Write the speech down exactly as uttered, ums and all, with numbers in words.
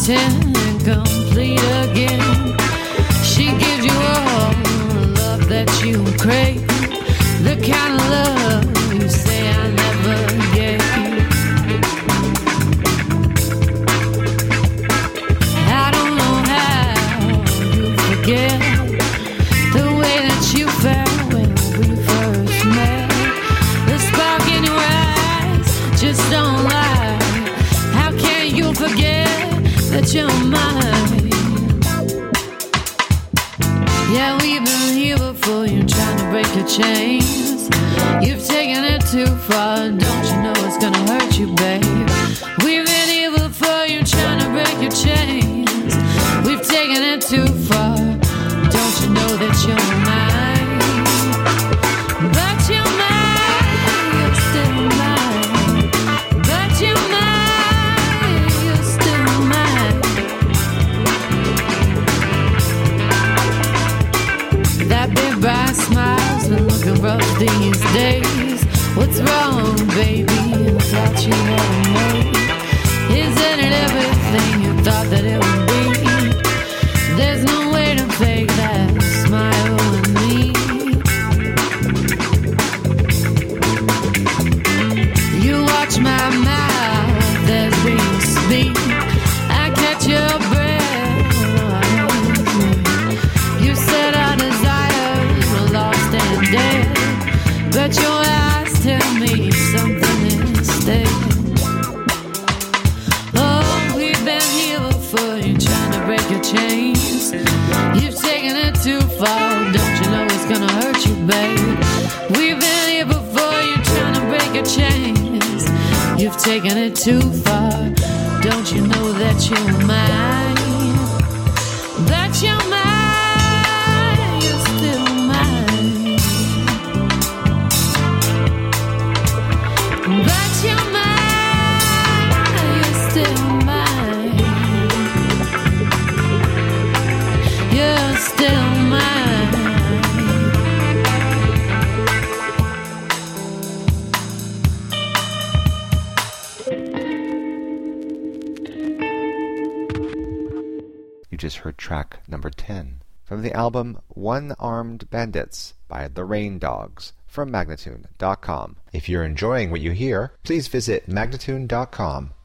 pretend and complete again. She gives you all the love that you crave, the kind of love you say I never gave. I don't know how you forget the way that you felt when we first met. The spark in your eyes just don't lie. How can you forget that you're mine? Yeah, we've been here before. You're trying to break your chains. You've taken it too far. Don't you know it's gonna hurt you, babe? We've been here before. You're trying to break your chains. We've taken it too far. Don't you know that you're mine? But you're mine. You're still mine. But you're mine. You're still mine. That big bright smile's been looking rough these days. What's wrong, baby? I thought you had a mate. Isn't it everything you thought that it would be? There's no way to fake that smile with me. You watch my mouth as we speak. I catch your breath. You said our desires were lost and dead, but your eyes tell me something instead. Oh, we've been here before. You're trying to break your chains. You've taken it too far. Don't you know it's gonna hurt you, babe? We've been here before. You're trying to break your chains. You've taken it too far. Don't you know that you're mine? That you're mine. You're still mine. That you're mine. You're still mine. You're still mine. You just heard track number ten from the album One-Armed Bandits by the Rain Dogs from Magnatune dot com. If you're enjoying what you hear, please visit Magnatune dot com